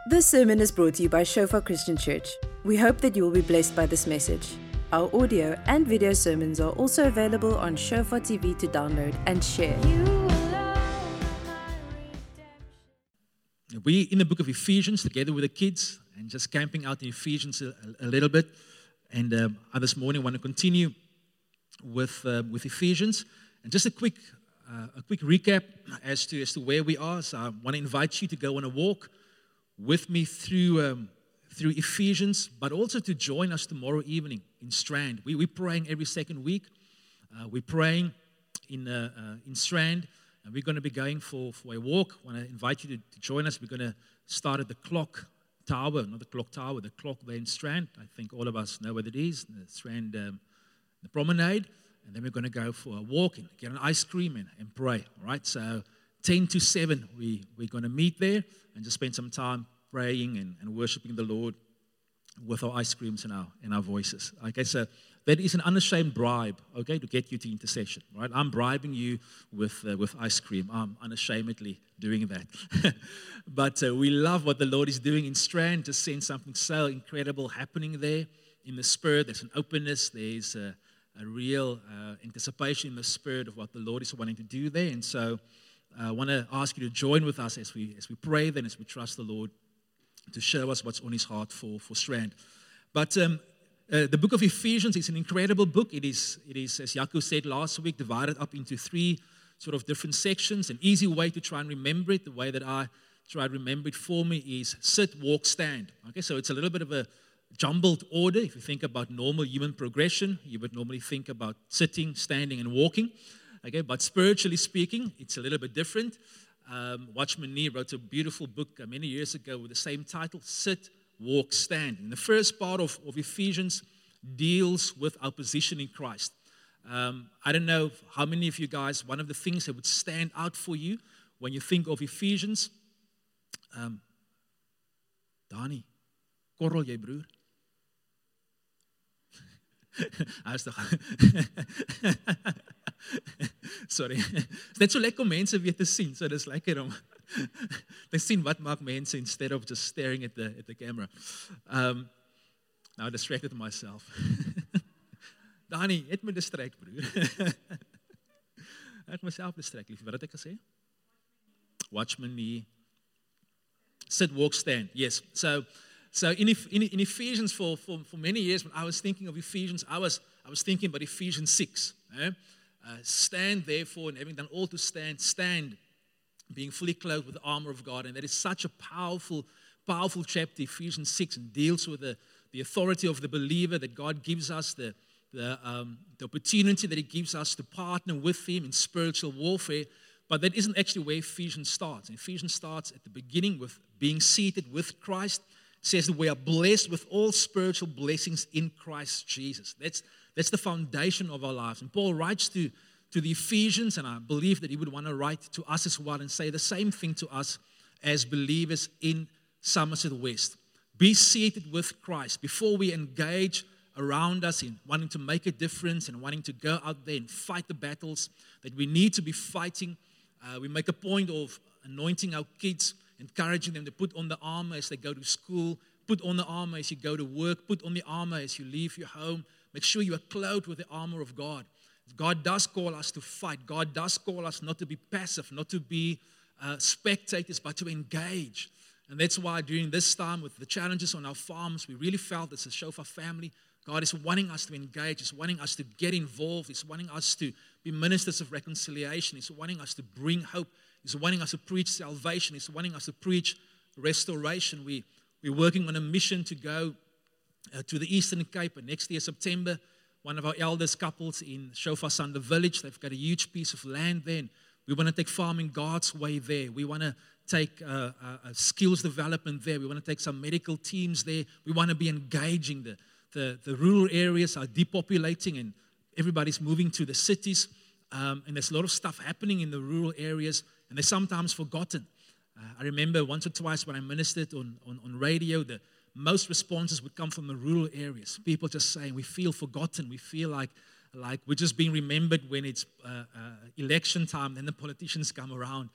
This sermon is brought to you by Shofar Christian Church. We hope that you will be blessed by this message. Our audio and video sermons are also available on Shofar TV to download and share. We're in the book of Ephesians together with the kids and just camping out in Ephesians a little bit. And this morning I want to continue with Ephesians. And just a quick recap as to where we are. So I want to invite you to go on a walk with me through Ephesians, but also to join us tomorrow evening in Strand. We're praying every second week. We're praying in Strand, and we're going to be going for a walk. I want to invite you to join us. We're going to start at the clock tower, not the clock tower, the clock there in Strand. I think all of us know what it is, the Strand, the promenade. And then we're going to go for a walk and get an ice cream and pray. All right, so 10 to 7, we're going to meet there and just spend some time praying and worshiping the Lord with our ice creams and our voices. Okay, so that is an unashamed bribe, okay, to get you to intercession, right? I'm bribing you with ice cream. I'm unashamedly doing that. But we love what the Lord is doing in Strand, to send something so incredible happening there in the Spirit. There's an openness, there's a real anticipation in the Spirit of what the Lord is wanting to do there. And so I want to ask you to join with us as we pray then, as we trust the Lord to show us what's on His heart for Strand. But the book of Ephesians is an incredible book. It is, as Jaco said last week, divided up into 3 sort of different sections. An easy way to try and remember it, the way that I try to remember it for me, is sit, walk, stand. Okay, so it's a little bit of a jumbled order. If you think about normal human progression, you would normally think about sitting, standing, and walking. Okay, but spiritually speaking, it's a little bit different. Watchman Nee wrote a beautiful book many years ago with the same title, Sit, Walk, Stand. And the first part of Ephesians deals with our position in Christ. I don't know how many of you guys, one of the things that would stand out for you when you think of Ephesians, Dani, korrel jy broer? Sorry. It's net so lekker om mense weer te sien. So dis lekker om te sien wat maak mense instead of just staring at the camera. Now I distracted myself. Dani, het my distract, broer. Ek myself distract. Wat het ek gesê? Watchman Nee. Sit, walk, stand. Yes. So in Ephesians for many years, when I was thinking of Ephesians, I was thinking about Ephesians 6. Stand therefore, and having done all to stand, being fully clothed with the armor of God. And that is such a powerful chapter, Ephesians 6, and deals with the authority of the believer, that God gives us, the opportunity that He gives us to partner with Him in spiritual warfare. But that isn't actually where Ephesians starts. Ephesians starts at the beginning with being seated with Christ. It says that we are blessed with all spiritual blessings in Christ Jesus. That's the foundation of our lives. And Paul writes to the Ephesians, and I believe that he would want to write to us as well and say the same thing to us as believers in Somerset West. Be seated with Christ. Before we engage around us in wanting to make a difference and wanting to go out there and fight the battles that we need to be fighting, we make a point of anointing our kids, encouraging them to put on the armor as they go to school, put on the armor as you go to work, put on the armor as you leave your home. Make sure you are clothed with the armor of God. God does call us to fight. God does call us not to be passive, not to be spectators, but to engage. And that's why during this time with the challenges on our farms, we really felt as a Shofar family, God is wanting us to engage. He's wanting us to get involved. He's wanting us to be ministers of reconciliation. He's wanting us to bring hope. He's wanting us to preach salvation. He's wanting us to preach restoration. We're working on a mission to go to the Eastern Cape. And next year, September, one of our eldest couples in Shofar Sunder Village, they've got a huge piece of land there. And we want to take farming God's way there. We want to take skills development there. We want to take some medical teams there. We want to be engaging. The rural areas are depopulating and everybody's moving to the cities. And there's a lot of stuff happening in the rural areas, and they're sometimes forgotten. I remember once or twice when I ministered on radio, the most responses would come from the rural areas. People just saying, we feel forgotten. We feel like we're just being remembered when it's election time, then the politicians come around.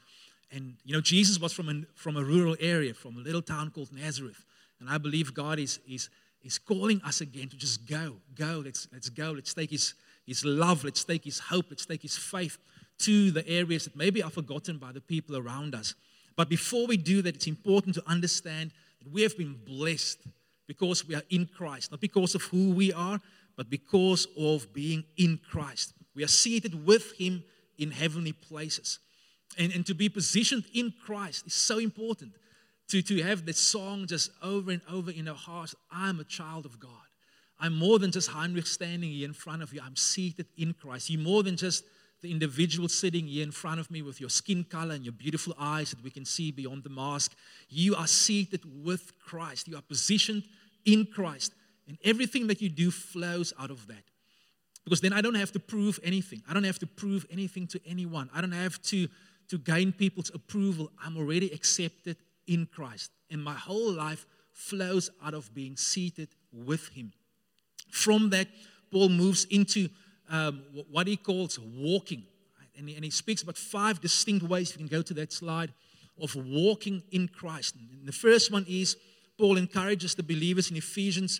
And Jesus was from a rural area, from a little town called Nazareth. And I believe God is calling us again to just go, let's go. Let's take His love, let's take His hope, let's take His faith to the areas that maybe are forgotten by the people around us. But before we do that, it's important to understand that we have been blessed because we are in Christ. Not because of who we are, but because of being in Christ. We are seated with Him in heavenly places. And to be positioned in Christ is so important. To have that song just over and over in our hearts. I'm a child of God. I'm more than just Heinrich standing here in front of you. I'm seated in Christ. You're more than just the individual sitting here in front of me with your skin color and your beautiful eyes that we can see beyond the mask. You are seated with Christ. You are positioned in Christ. And everything that you do flows out of that. Because then I don't have to prove anything. I don't have to prove anything to anyone. I don't have to gain people's approval. I'm already accepted in Christ. And my whole life flows out of being seated with Him. From that, Paul moves into what he calls walking. And he speaks about 5 distinct ways, you can go to that slide, of walking in Christ. And the first one is, Paul encourages the believers in Ephesians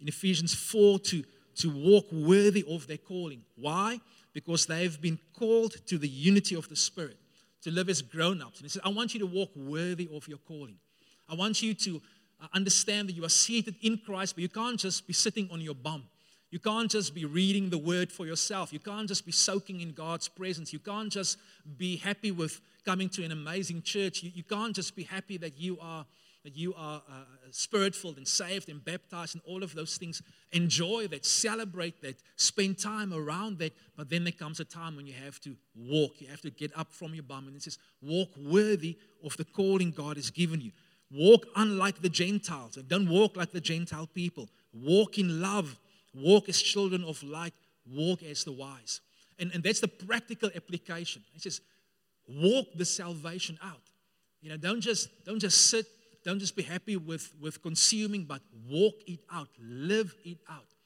4 to walk worthy of their calling. Why? Because they have been called to the unity of the Spirit, to live as grown-ups. And he says, I want you to walk worthy of your calling. I want you to understand that you are seated in Christ, but you can't just be sitting on your bum. You can't just be reading the Word for yourself. You can't just be soaking in God's presence. You can't just be happy with coming to an amazing church. You can't just be happy that you are Spirit-filled and saved and baptized and all of those things. Enjoy that, celebrate that, spend time around that, but then there comes a time when you have to walk. You have to get up from your bum, and it says, walk worthy of the calling God has given you. Walk unlike the Gentiles. Don't walk like the Gentile people. Walk in love. Walk as children of light. Walk as the wise. And that's the practical application. It says, walk the salvation out. Don't just sit. Don't just be happy with consuming, but walk it out. Live it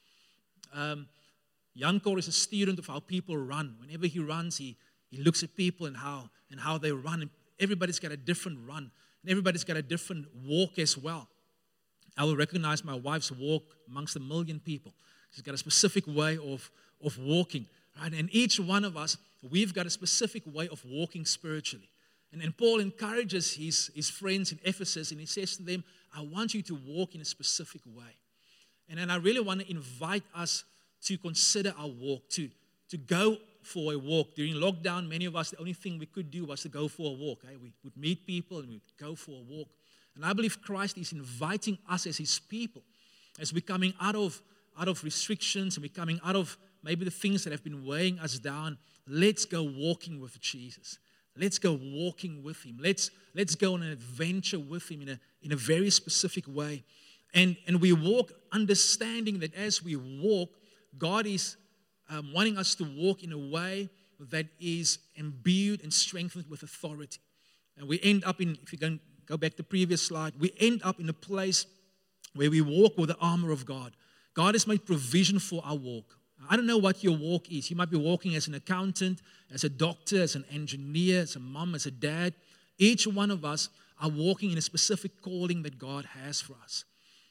out. Jankor is a student of how people run. Whenever he runs, he looks at people and how they run. And everybody's got a different run. And everybody's got a different walk as well. I will recognize my wife's walk amongst 1 million people. She's got a specific way of walking. Right? And each one of us, we've got a specific way of walking spiritually. And Paul encourages his friends in Ephesus, and he says to them, I want you to walk in a specific way. And then I really want to invite us to consider our walk, to go for a walk. During lockdown, many of us, the only thing we could do was to go for a walk. We would meet people and we'd go for a walk. And I believe Christ is inviting us as His people, as we're coming out of restrictions and we're coming out of maybe the things that have been weighing us down. Let's go walking with Jesus. Let's go walking with Him. Let's go on an adventure with Him in a very specific way. And we walk understanding that as we walk, God is wanting us to walk in a way that is imbued and strengthened with authority. And we end up in, if you can go back to the previous slide, we end up in a place where we walk with the armor of God. God has made provision for our walk. I don't know what your walk is. You might be walking as an accountant, as a doctor, as an engineer, as a mom, as a dad. Each one of us are walking in a specific calling that God has for us.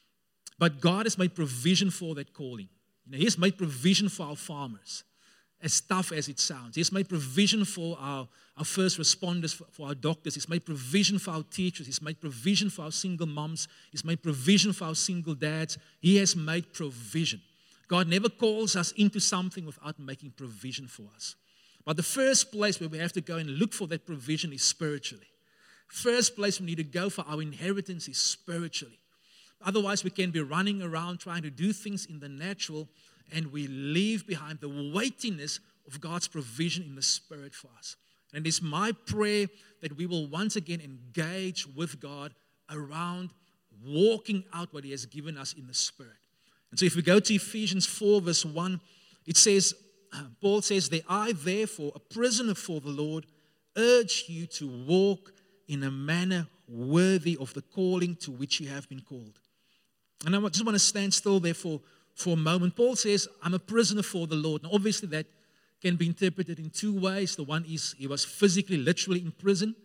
But God has made provision for that calling. He has made provision for our farmers, as tough as it sounds. He has made provision for our first responders, for our doctors. He's made provision for our teachers. He's made provision for our single moms. He's made provision for our single dads. He has made provision. God never calls us into something without making provision for us. But the first place where we have to go and look for that provision is spiritually. First place we need to go for our inheritance is spiritually. Otherwise, we can be running around trying to do things in the natural, and we leave behind the weightiness of God's provision in the Spirit for us. And it's my prayer that we will once again engage with God around walking out what He has given us in the Spirit. And so if we go to Ephesians 4 verse 1, it says, Paul says, I therefore, a prisoner for the Lord, urge you to walk in a manner worthy of the calling to which you have been called. And I just want to stand still there for a moment. Paul says, I'm a prisoner for the Lord. Now obviously that can be interpreted in two ways. The one is he was physically, literally in prison.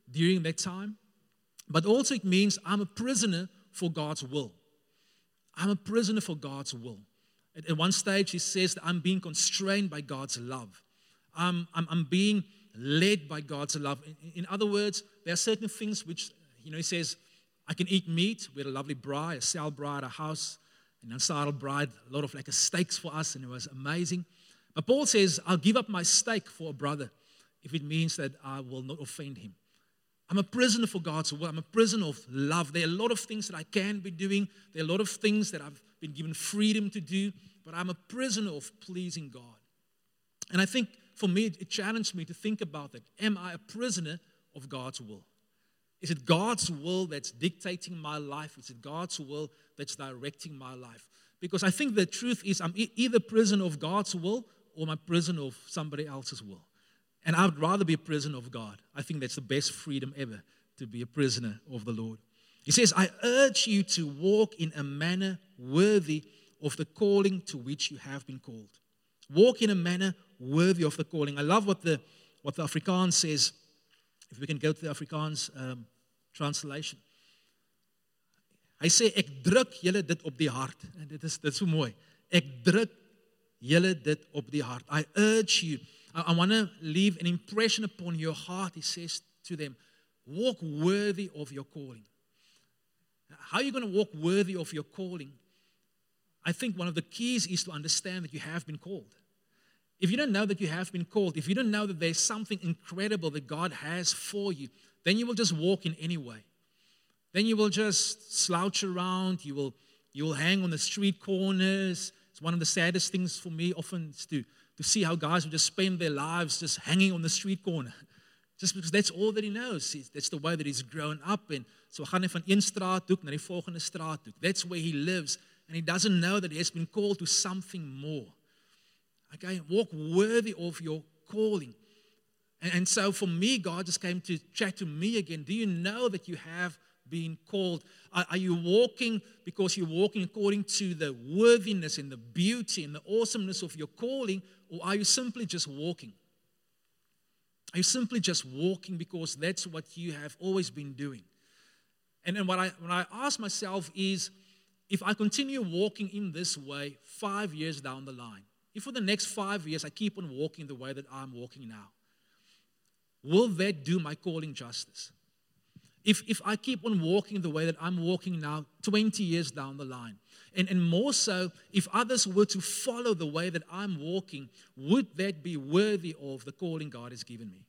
during that time. But also it means I'm a prisoner for God's will. I'm a prisoner for God's will. At one stage, he says that I'm being constrained by God's love. I'm being led by God's love. In other words, there are certain things which, he says, I can eat meat. We had a lovely bride, a cell bride, a house, an unsaddled bride, a lot of like steaks for us, and it was amazing. But Paul says, I'll give up my steak for a brother if it means that I will not offend him. I'm a prisoner for God's will. I'm a prisoner of love. There are a lot of things that I can be doing. There are a lot of things that I've been given freedom to do, but I'm a prisoner of pleasing God. And I think for me, it challenged me to think about that. Am I a prisoner of God's will? Is it God's will that's dictating my life? Is it God's will that's directing my life? Because I think the truth is I'm either prisoner of God's will or I'm a prisoner of somebody else's will. And I would rather be a prisoner of God. I think that's the best freedom ever, to be a prisoner of the Lord. He says, I urge you to walk in a manner worthy of the calling to which you have been called. Walk in a manner worthy of the calling. I love what the Afrikaans says. If we can go to the Afrikaans translation. Hy sê, ek druk julle dit op die hart. En dit is so mooi. Ek druk julle dit op die hart. I urge you. I want to leave an impression upon your heart, he says to them. Walk worthy of your calling. How are you going to walk worthy of your calling? I think one of the keys is to understand that you have been called. If you don't know that you have been called, if you don't know that there's something incredible that God has for you, then you will just walk in any way. Then you will just slouch around, you will hang on the street corners. It's one of the saddest things for me often is to see how guys will just spend their lives just hanging on the street corner. Just because that's all that he knows. That's the way that he's grown up. And so gaan hy van een straathoek na die volgende straathoek. That's where he lives. And he doesn't know that he has been called to something more. Okay, walk worthy of your calling. And so for me, God just came to chat to me again. Do you know that you have been called? Are you walking because you're walking according to the worthiness and the beauty and the awesomeness of your calling? Or are you simply just walking? Are you simply just walking because that's what you have always been doing? And then what I ask myself is, if I continue walking in this way 5 years down the line, if for the next 5 years I keep on walking the way that I'm walking now, will that do my calling justice? If I keep on walking the way that I'm walking now 20 years down the line, and more so, if others were to follow the way that I'm walking, would that be worthy of the calling God has given me?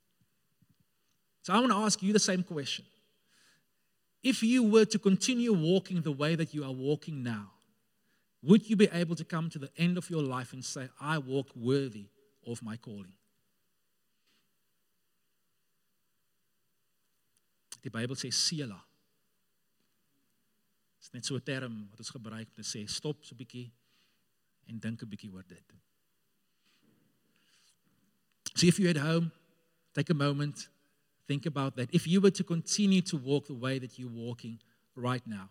So I want to ask you the same question. If you were to continue walking the way that you are walking now, would you be able to come to the end of your life and say, I walk worthy of my calling? Die Bybel sê Selah. Dit is net so 'n term wat ons gebruik om te sê stop so 'n bietjie en dink 'n bietjie oor dit. So if you're at home, take a moment, think about that. If you were to continue to walk the way that you're walking right now,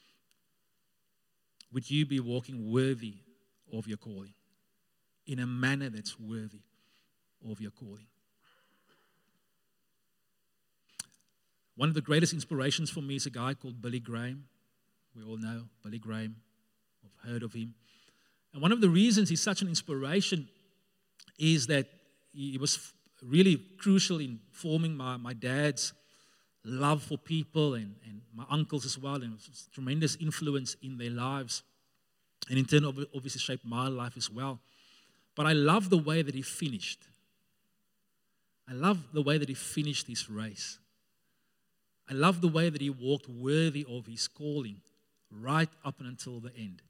would you be walking worthy of your calling? In a manner that's worthy of your calling? One of the greatest inspirations for me is a guy called Billy Graham. We all know Billy Graham. I've heard of him. And one of the reasons he's such an inspiration is that he was really crucial in forming my dad's love for people and my uncles as well, and it was a tremendous influence in their lives. And in turn, obviously shaped my life as well. But I love the way that he finished. I love the way that he finished his race. I love the way that he walked worthy of his calling right up until the end.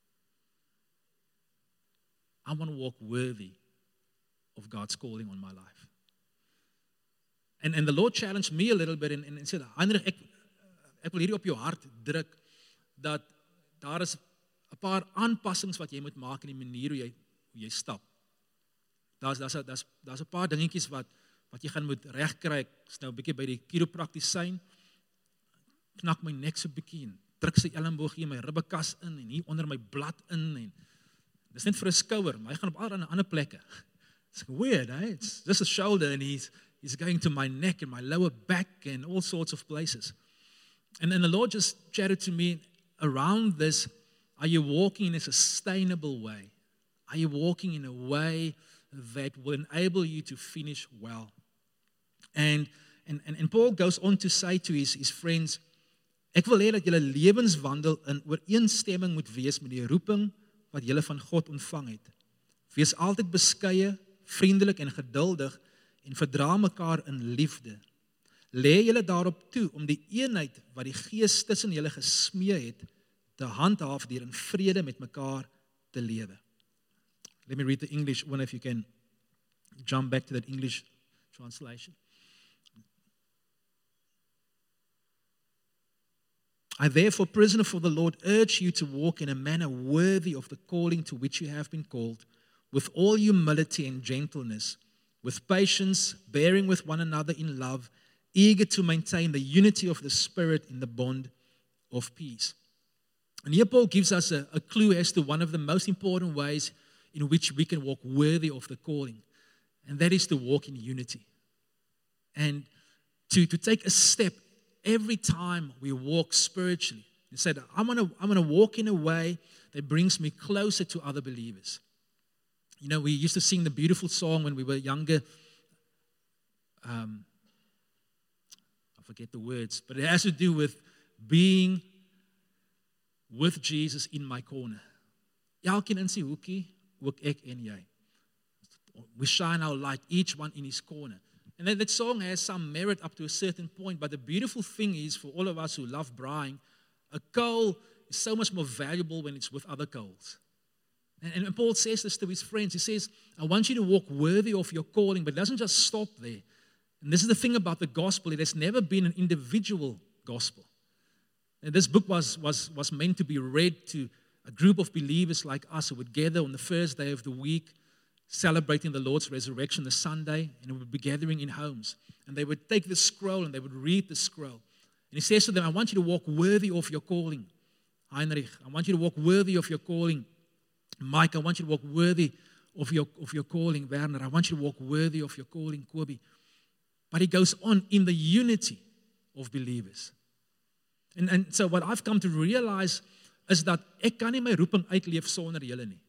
I want to walk worthy of God's calling on my life. And the Lord challenged me a little bit and said, Heinrich, ek wil hierdie op jou hart druk, dat daar is 'n paar aanpassings wat jy moet maak in die manier hoe jy stap. Daar's 'n paar dingetjies wat jy gaan moet regkry. Ek's nou 'n bietjie by die chiropraktisyn. Knak my nek so 'n bietjie en druk sy elleboog hier in my ribbekas in en hier onder my blad in en dis net vir 'n skouer, maar hy gaan op al ander plekke. It's weird, eh? It's just a shoulder and He's going to my neck and my lower back and all sorts of places. And then the Lord just chatted to me around this. Are you walking in a sustainable way? Are you walking in a way that will enable you to finish well? And Paul goes on to say to his friends, ek wil hê dat julle lewenswandel in ooreenstemming moet wees met die roeping wat julle van God ontvang het. Wees altyd beskeie, vriendelik en geduldig en verdra mekaar in liefde. Lê julle daarop toe om die eenheid wat die Gees tussen julle gesmee het, te handhaaf deur in vrede met mekaar te lewe. Let me read the English one if you can jump back to that English translation. I therefore, prisoner for the Lord, urge you to walk in a manner worthy of the calling to which you have been called, with all humility and gentleness, with patience, bearing with one another in love, eager to maintain the unity of the Spirit in the bond of peace. And here Paul gives us a clue as to one of the most important ways in which we can walk worthy of the calling, and that is to walk in unity. And to take a step every time we walk spiritually. He said, I'm gonna walk in a way that brings me closer to other believers. You know, we used to sing the beautiful song when we were younger. I forget the words, but it has to do with being with Jesus in my corner. Elkeen in sy hoekie, ook ek en jy. We shine our light, each one in his corner. And then that song has some merit up to a certain point, but the beautiful thing is, for all of us who love braaiing, a coal is so much more valuable when it's with other coals. And Paul says this to his friends. He says, I want you to walk worthy of your calling, but it doesn't just stop there. And this is the thing about the gospel. It has never been an individual gospel. And this book was meant to be read to a group of believers like us who would gather on the first day of the week, celebrating the Lord's resurrection, the Sunday, and we would be gathering in homes. And they would take the scroll and they would read the scroll. And he says to them, I want you to walk worthy of your calling. Heinrich, I want you to walk worthy of your calling. Mike, I want you to walk worthy of your calling. Werner, I want you to walk worthy of your calling. Kobe. But he goes on in the unity of believers. And so what I've come to realize is that ek kan nie my roeping uitleef sonder julle nie.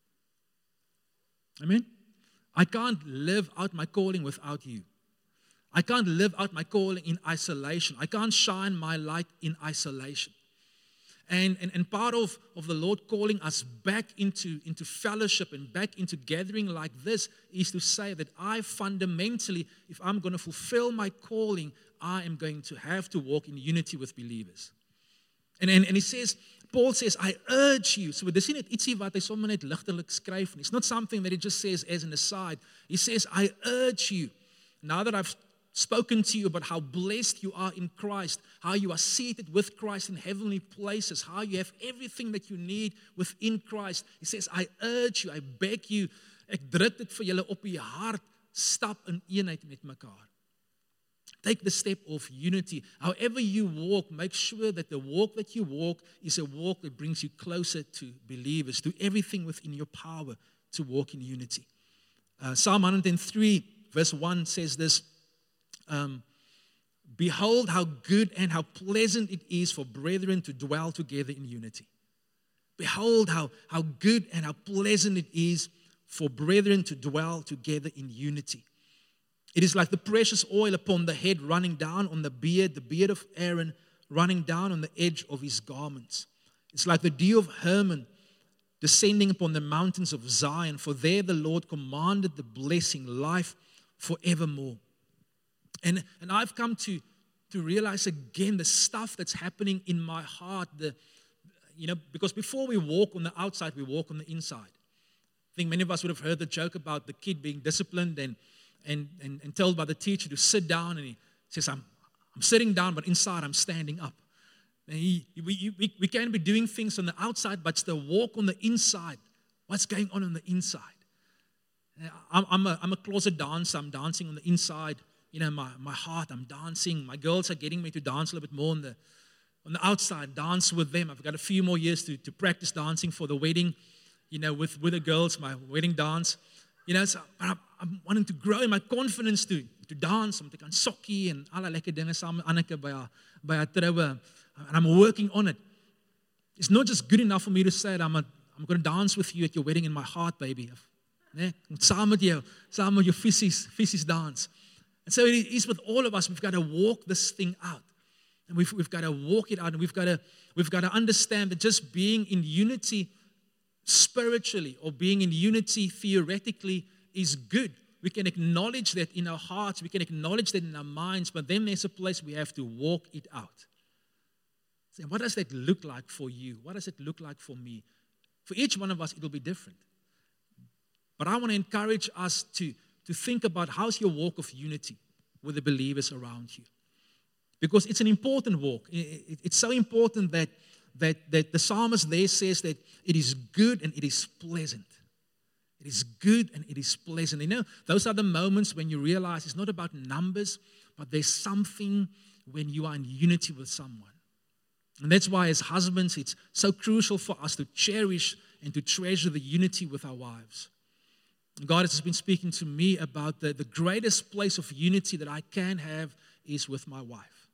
Amen? I can't live out my calling without you. I can't live out my calling in isolation. I can't shine my light in isolation. And part of the Lord calling us back into fellowship and back into gathering like this is to say that I fundamentally, if I'm going to fulfill my calling, I am going to have to walk in unity with believers. And he says, Paul says, I urge you. So dis nie net ietsie wat hy sommer net ligtelik skryf nie. It's not something that he just says as an aside. He says, I urge you, now that I've spoken to you about how blessed you are in Christ, how you are seated with Christ in heavenly places, how you have everything that you need within Christ. He says, I urge you, I beg you, ek druk dit vir julle op die hart, stap in eenheid met mekaar. Take the step of unity. However you walk, make sure that the walk that you walk is a walk that brings you closer to believers. Do everything within your power to walk in unity. Psalm 103 verse 1 says this, behold how good and how pleasant it is for brethren to dwell together in unity. Behold how good and how pleasant it is for brethren to dwell together in unity. It is like the precious oil upon the head running down on the beard of Aaron running down on the edge of his garments. It's like the dew of Hermon descending upon the mountains of Zion, for there the Lord commanded the blessing, life forevermore. And I've come to realize again the stuff that's happening in my heart, because before we walk on the outside, we walk on the inside. I think many of us would have heard the joke about the kid being disciplined and told by the teacher to sit down, and he says, I'm sitting down, but inside I'm standing up. And we can be doing things on the outside, but still walk on the inside. What's going on the inside? I'm a closet dancer. I'm dancing on the inside. My heart, I'm dancing. My girls are getting me to dance a little bit more on the outside, dance with them. I've got a few more years to practice dancing for the wedding, with the girls, my wedding dance. So I'm wanting to grow in my confidence to dance, om te kan sokkie en alle lekker dinge saam met Anneke by haar troue. And I'm working on it. It's not just good enough for me to say that I'm going to dance with you at your wedding in my heart, baby. Nee, saam met jou fisies dance. And so it is with all of us. We've got to walk this thing out. And we've got to walk it out, and we've got to understand that just being in unity spiritually or being in unity theoretically is good. We can acknowledge that in our hearts, we can acknowledge that in our minds, but then there's a place we have to walk it out. So what does that look like for you? What does it look like for me? For each one of us, it'll be different. But I want to encourage us to think about how's your walk of unity with the believers around you. Because it's an important walk. It's so important that the psalmist there says that it is good and it is pleasant. It is good and it is pleasant. Those are the moments when you realize it's not about numbers, but there's something when you are in unity with someone. And that's why as husbands, it's so crucial for us to cherish and to treasure the unity with our wives. God has been speaking to me about the greatest place of unity that I can have is with my wife.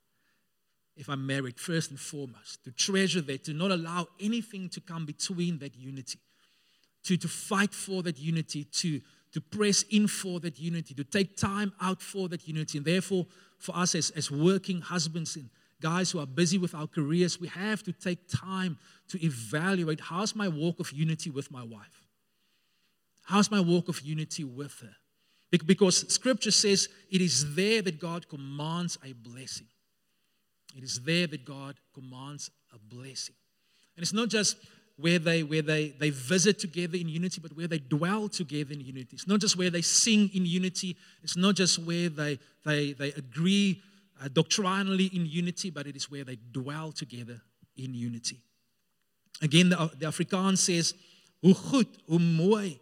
If I'm married, first and foremost, to treasure that, to not allow anything to come between that unity, to fight for that unity, to press in for that unity, to take time out for that unity. And therefore, for us as working husbands and guys who are busy with our careers, we have to take time to evaluate, how's my walk of unity with my wife? How's my walk of unity with her? Because Scripture says it is there that God commands a blessing. It is there that God commands a blessing. And it's not just where they visit together in unity, but where they dwell together in unity. It's not just where they sing in unity. It's not just where they agree doctrinally in unity, but it is where they dwell together in unity. Again, the Afrikaans says, hoe goed, hoe mooi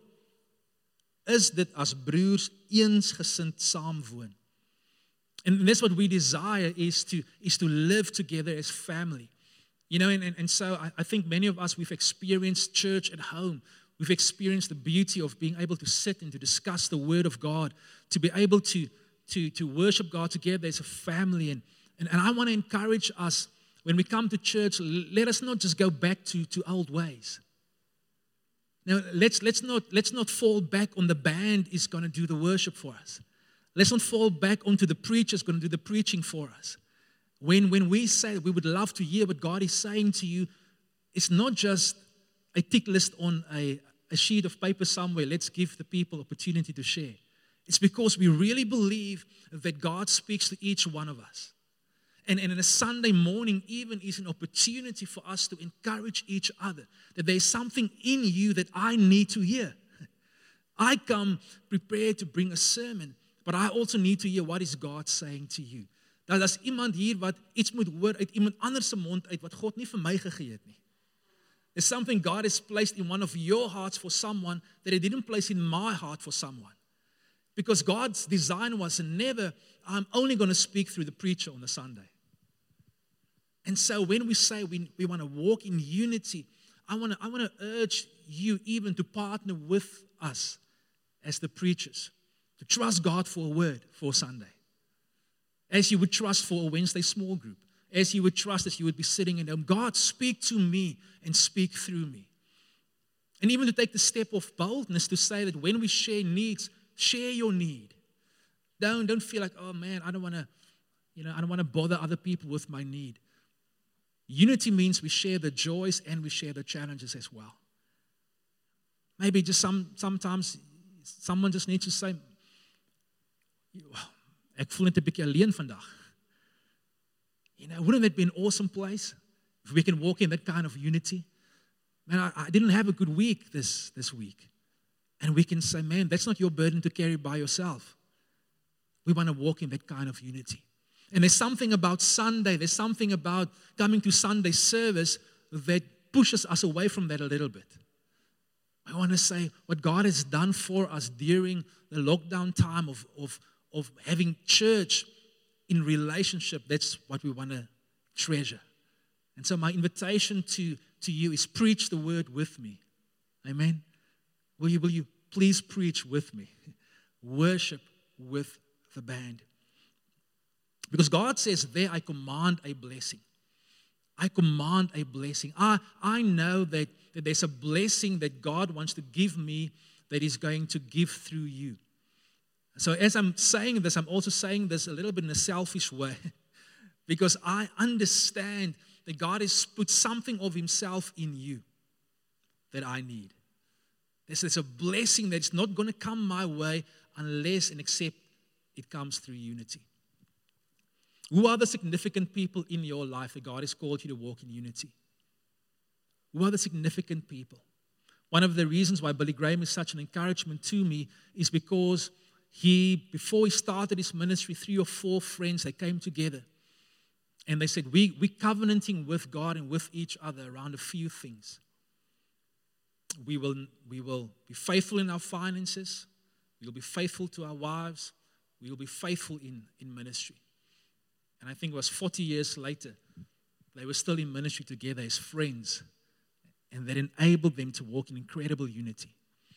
is dit as broers eensgesind saamwoon. And that's what we desire is to live together as family. And so I think many of us, we've experienced church at home. We've experienced the beauty of being able to sit and to discuss the Word of God, to be able to worship God together as a family. And I want to encourage us, when we come to church, let us not just go back to old ways. Now, let's not fall back on the band is going to do the worship for us. Let's not fall back onto the preacher is going to do the preaching for us. When we say that we would love to hear what God is saying to you, it's not just a tick list on a sheet of paper somewhere. Let's give the people opportunity to share. It's because we really believe that God speaks to each one of us. And in a Sunday morning even is an opportunity for us to encourage each other. That there's something in you that I need to hear. I come prepared to bring a sermon, but I also need to hear what is God saying to you. Dat as iemand hier wat iets moet hoor uit iemand anders se mond uit wat God nie vir my gegee het nie. There's something God has placed in one of your hearts for someone that He didn't place in my heart for someone. Because God's design was never, I'm only going to speak through the preacher on a Sunday. And so when we say we want to walk in unity, I want to urge you even to partner with us as the preachers, to trust God for a word for Sunday. As you would trust for a Wednesday small group, as you would trust as you would be sitting in them, God, speak to me and speak through me. And even to take the step of boldness to say that when we share needs, share your need. Don't feel like, oh man, I don't want to bother other people with my need. Unity means we share the joys and we share the challenges as well. Maybe just sometimes someone just needs to say, ek voel net 'n bietjie alleen vandag. Wouldn't that be an awesome place if we can walk in that kind of unity? Man, I didn't have a good week this week. And we can say, man, that's not your burden to carry by yourself. We want to walk in that kind of unity. And there's something about Sunday, there's something about coming to Sunday service that pushes us away from that a little bit. I want to say what God has done for us during the lockdown time of having church in relationship, that's what we want to treasure. And so my invitation to you is preach the word with me. Amen. Will you please preach with me. Worship with the band. Because God says there, I command a blessing. I command a blessing. I know that there's a blessing that God wants to give me that He's going to give through you. So as I'm saying this, I'm also saying this a little bit in a selfish way because I understand that God has put something of Himself in you that I need. There's a blessing that's not going to come my way unless and except it comes through unity. Who are the significant people in your life that God has called you to walk in unity? Who are the significant people? One of the reasons why Billy Graham is such an encouragement to me is because before he started his ministry, 3 or 4 friends, they came together and they said, we're covenanting with God and with each other around a few things. We will be faithful in our finances. We will be faithful to our wives. We will be faithful in ministry. And I think it was 40 years later, they were still in ministry together as friends. And that enabled them to walk in incredible unity.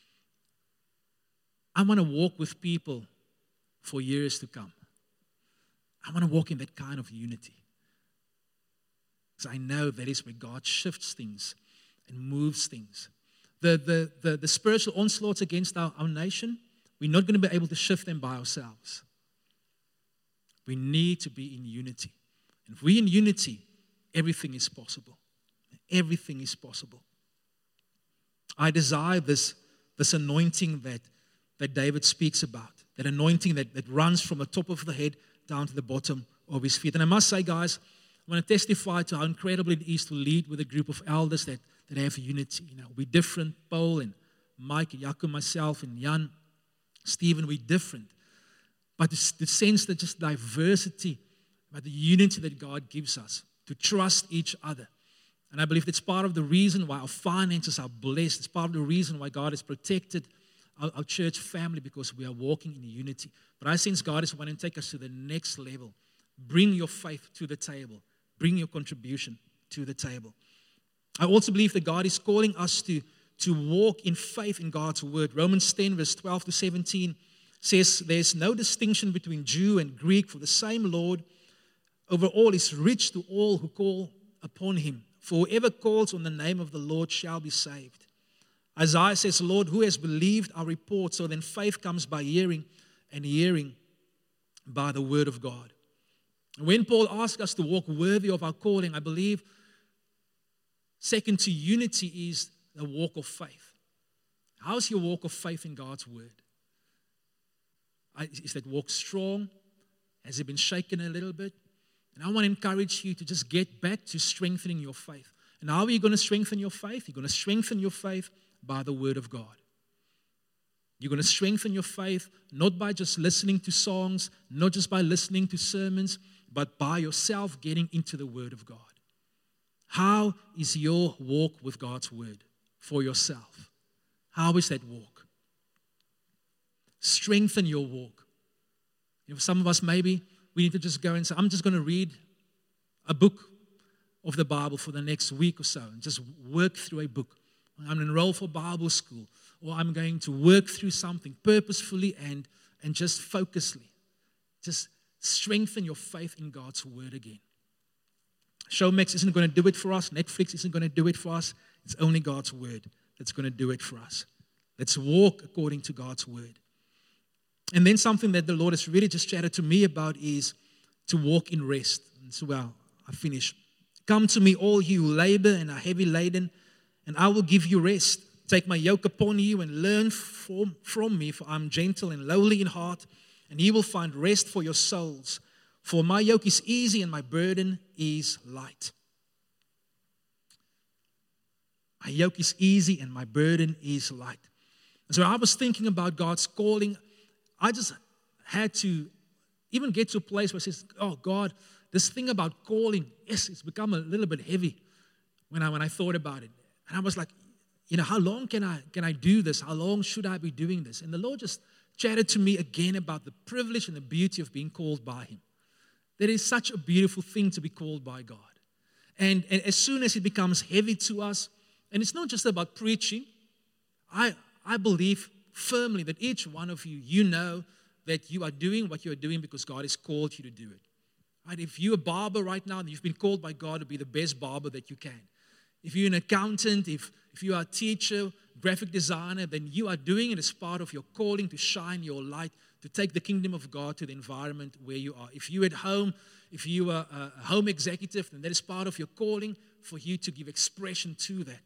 I want to walk with people for years to come. I want to walk in that kind of unity. Because I know that is where God shifts things and moves things. The spiritual onslaughts against our nation, we're not going to be able to shift them by ourselves. We need to be in unity. And if we're in unity, everything is possible. Everything is possible. I desire this anointing that David speaks about. That anointing that runs from the top of the head down to the bottom of his feet. And I must say, guys, I want to testify to how incredible it is to lead with a group of elders that have unity. We're different. Paul and Mike and Jaco, myself and Jan, Stephen, we're different. But the sense that just diversity, but the unity that God gives us to trust each other. And I believe that's part of the reason why our finances are blessed. It's part of the reason why God has protected our church family, because we are walking in unity. But I sense God is wanting to take us to the next level. Bring your faith to the table. Bring your contribution to the table. I also believe that God is calling us to walk in faith in God's word. Romans 10 verse 12 to 17 says, there's no distinction between Jew and Greek, for the same Lord over all is rich to all who call upon Him. For whoever calls on the name of the Lord shall be saved. Isaiah says, Lord, who has believed our report? So then faith comes by hearing, and hearing by the word of God. And when Paul asks us to walk worthy of our calling, I believe second to unity is the walk of faith. How's your walk of faith in God's word? Is that walk strong? Has it been shaken a little bit? And I want to encourage you to just get back to strengthening your faith. And how are you going to strengthen your faith? You're going to strengthen your faith by the word of God. You're going to strengthen your faith not by just listening to songs, not just by listening to sermons, but by yourself getting into the word of God. How is your walk with God's word for yourself? How is that walk? Strengthen your walk. For some of us, maybe we need to just go and say, I'm just going to read a book of the Bible for the next week or so and just work through a book. I'm going to enroll for Bible school, or I'm going to work through something purposefully and just focusedly. Just strengthen your faith in God's word again. Showmax isn't going to do it for us. Netflix isn't going to do it for us. It's only God's word that's going to do it for us. Let's walk according to God's word. And then something that the Lord has really just chatted to me about is to walk in rest. And so, I finish. Come to me, all you who labor and are heavy laden, and I will give you rest. Take my yoke upon you and learn from me, for I'm gentle and lowly in heart, and you will find rest for your souls. For my yoke is easy and my burden is light. My yoke is easy and my burden is light. And so I was thinking about God's calling. I just had to even get to a place where I says, oh God, this thing about calling, yes, it's become a little bit heavy when I thought about it. And I was like, how long can I do this? How long should I be doing this? And the Lord just chatted to me again about the privilege and the beauty of being called by Him. That is such a beautiful thing to be called by God. And as soon as it becomes heavy to us, and it's not just about preaching, I believe firmly that each one of you, you know that you are doing what you are doing because God has called you to do it. Right? If you're a barber right now, you've been called by God to be the best barber that you can. If you're an accountant, if you are a teacher, graphic designer, then you are doing it as part of your calling to shine your light, to take the kingdom of God to the environment where you are. If you're at home, if you are a home executive, then that is part of your calling for you to give expression to that.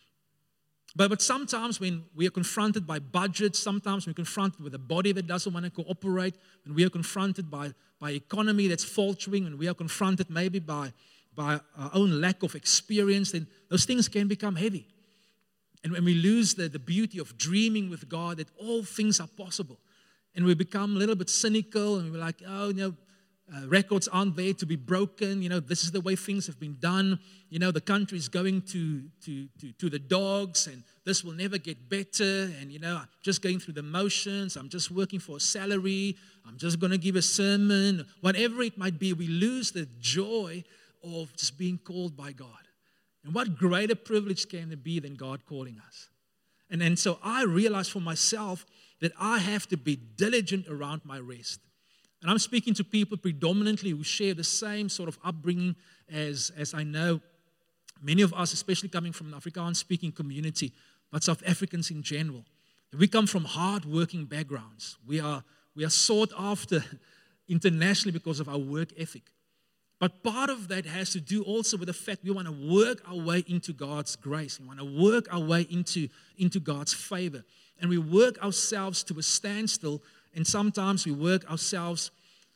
But sometimes when we are confronted by budgets, sometimes we're confronted with a body that doesn't want to cooperate, when we are confronted by economy that's faltering, when we are confronted maybe by our own lack of experience, then those things can become heavy. And when we lose the beauty of dreaming with God, that all things are possible, and we become a little bit cynical, and we're like, oh, records aren't there to be broken. This is the way things have been done. The country is going to the dogs, and this will never get better. And, I'm just going through the motions. I'm just working for a salary. I'm just going to give a sermon. Whatever it might be, we lose the joy of just being called by God. And what greater privilege can there be than God calling us? And so I realized for myself that I have to be diligent around my rest. And I'm speaking to people predominantly who share the same sort of upbringing as I know many of us, especially coming from an Afrikaans-speaking community, but South Africans in general. We come from hard-working backgrounds. We are sought after internationally because of our work ethic. But part of that has to do also with the fact we want to work our way into God's grace. We want to work our way into God's favor. And we work ourselves to a standstill. And sometimes we work ourselves,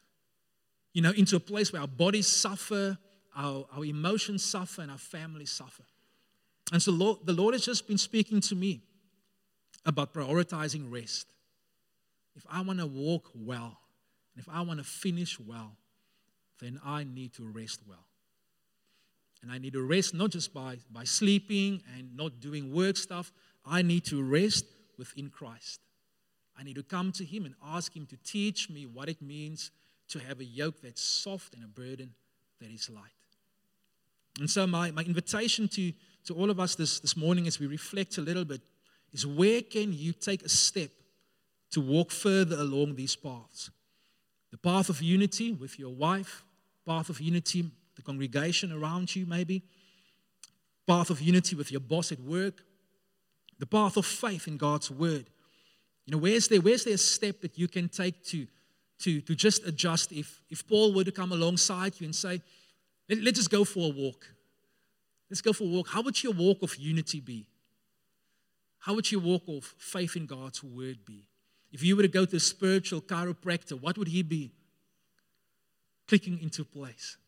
into a place where our bodies suffer, our emotions suffer, and our families suffer. And so the Lord has just been speaking to me about prioritizing rest. If I want to walk well, and if I want to finish well, then I need to rest well. And I need to rest not just by sleeping and not doing work stuff. I need to rest within Christ. I need to come to Him and ask Him to teach me what it means to have a yoke that's soft and a burden that is light. And so my invitation to all of us this morning as we reflect a little bit is, where can you take a step to walk further along these paths? The path of unity with your wife, path of unity, the congregation around you maybe, path of unity with your boss at work, the path of faith in God's word. Where's there a step that you can take to just adjust if Paul were to come alongside you and say, let's just go for a walk. Let's go for a walk. How would your walk of unity be? How would your walk of faith in God's word be? If you were to go to a spiritual chiropractor, what would he be clicking into place?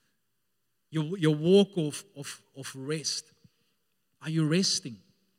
Your walk of rest. Are you resting?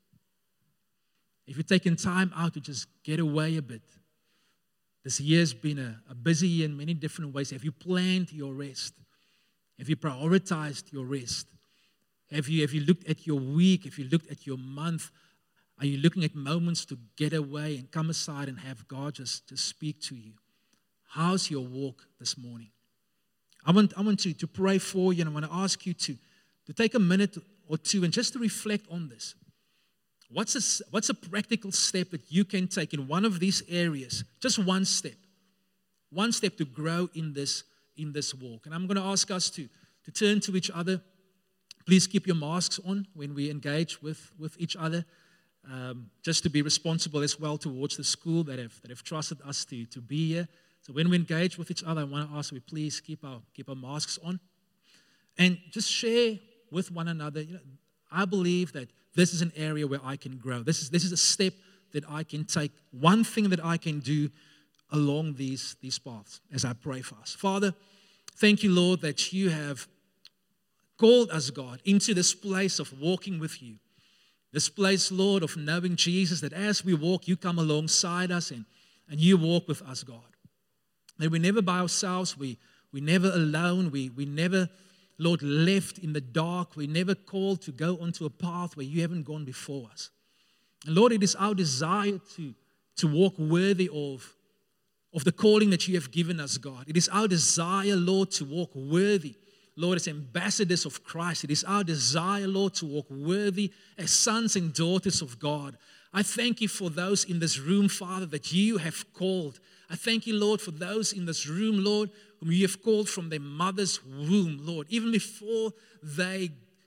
If you're taking time out to just get away a bit. This year's been a busy year in many different ways. Have you planned your rest? Have you prioritized your rest? Have you looked at your week? Have you looked at your month? Are you looking at moments to get away and come aside and have God just speak to you? How's your walk this morning? I want to pray for you, and I want to ask you to take a minute or two and just to reflect on this. What's a practical step that you can take in one of these areas? Just one step to grow in this walk. And I'm going to ask us to turn to each other. Please keep your masks on when we engage with each other, just to be responsible as well towards the school that have trusted us to be here. So when we engage with each other, I want to ask we please keep our masks on, and just share with one another. I believe that this is an area where I can grow. This is a step that I can take. One thing that I can do along these paths as I pray for us. Father, thank you, Lord, that you have called us, God, into this place of walking with you. This place, Lord, of knowing Jesus, that as we walk, you come alongside us and you walk with us, God. That we're never by ourselves, we're never alone, we never, Lord, left in the dark. We're never called to go onto a path where you haven't gone before us. And Lord, it is our desire to walk worthy of the calling that you have given us, God. It is our desire, Lord, to walk worthy, Lord, as ambassadors of Christ. It is our desire, Lord, to walk worthy as sons and daughters of God. I thank you for those in this room, Father, that you have called. I thank you, Lord, for those in this room, Lord, whom you have called from their mother's womb, Lord, even before they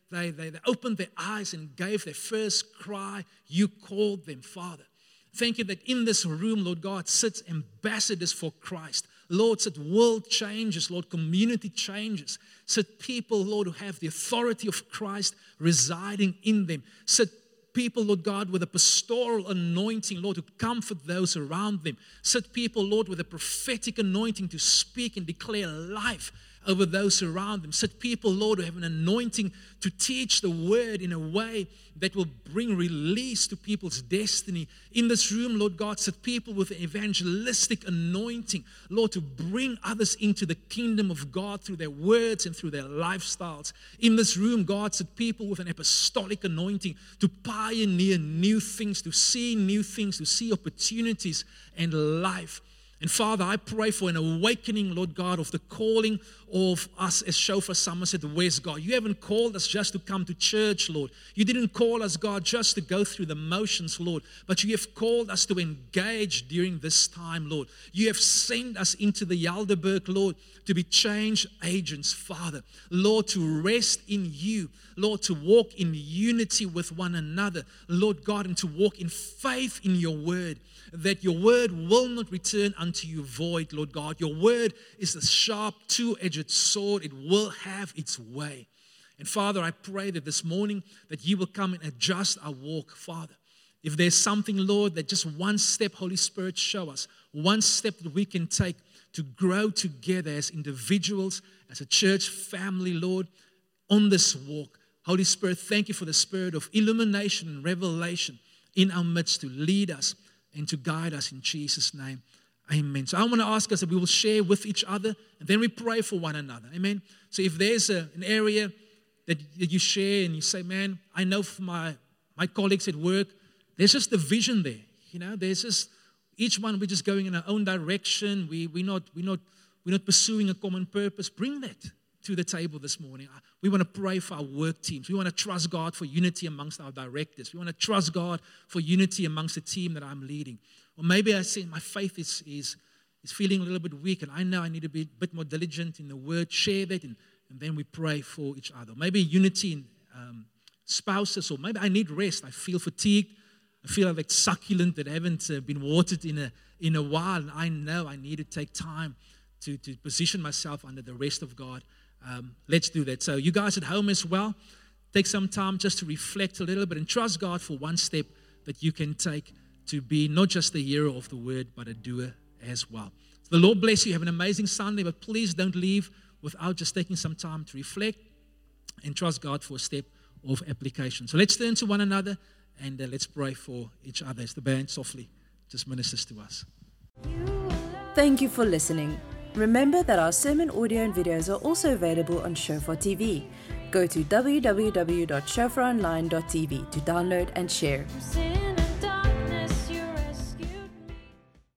opened their eyes and gave their first cry, you called them, Father. Thank you that in this room, Lord God, sits ambassadors for Christ. Lord, sit world changes, Lord, community changes. Sit people, Lord, who have the authority of Christ residing in them. Sit people, Lord God, with a pastoral anointing, Lord, to comfort those around them. Sit people, Lord, with a prophetic anointing to speak and declare life over those around them. Sit people, Lord, who have an anointing to teach the word in a way that will bring release to people's destiny. In this room, Lord God, sit people with an evangelistic anointing, Lord, to bring others into the kingdom of God through their words and through their lifestyles. In this room, God, sit people with an apostolic anointing to pioneer new things, to see new things, to see opportunities and life. And Father, I pray for an awakening, Lord God, of the calling of us as Shofar Somerset West, God. You haven't called us just to come to church, Lord. You didn't call us, God, just to go through the motions, Lord. But you have called us to engage during this time, Lord. You have sent us into the Yalderberg, Lord, to be change agents, Father. Lord, to rest in you. Lord, to walk in unity with one another, Lord God, and to walk in faith in your word. That your word will not return unto you void, Lord God. Your word is a sharp, two-edged sword. It will have its way. And Father, I pray that this morning that you will come and adjust our walk, Father. If there's something, Lord, that just one step, Holy Spirit, show us. One step that we can take to grow together as individuals, as a church family, Lord, on this walk. Holy Spirit, thank you for the spirit of illumination and revelation in our midst to lead us and to guide us in Jesus' name. Amen. So I want to ask us that we will share with each other and then we pray for one another. Amen. So if there's an area that you share and you say, man, I know for my colleagues at work, there's just a vision there. You know, there's just, each one, we're just going in our own direction. We're not pursuing a common purpose. Bring that to the table this morning. We want to pray for our work teams. We want to trust God for unity amongst our directors. We want to trust God for unity amongst the team that I'm leading. Or maybe I say my faith is feeling a little bit weak and I know I need to be a bit more diligent in the word. Share that and then we pray for each other. Maybe unity in spouses, or maybe I need rest. I feel fatigued. I feel like succulent that haven't been watered in a while, and I know I need to take time to position myself under the rest of God. Let's do that. So you guys at home as well, take some time just to reflect a little bit and trust God for one step that you can take to be not just a hearer of the word, but a doer as well. So the Lord bless you. Have an amazing Sunday, but please don't leave without just taking some time to reflect and trust God for a step of application. So let's turn to one another and let's pray for each other as the band softly just ministers to us. Thank you for listening. Remember that our sermon audio and videos are also available on Shofar TV. Go to www.shofaronline.tv to download and share.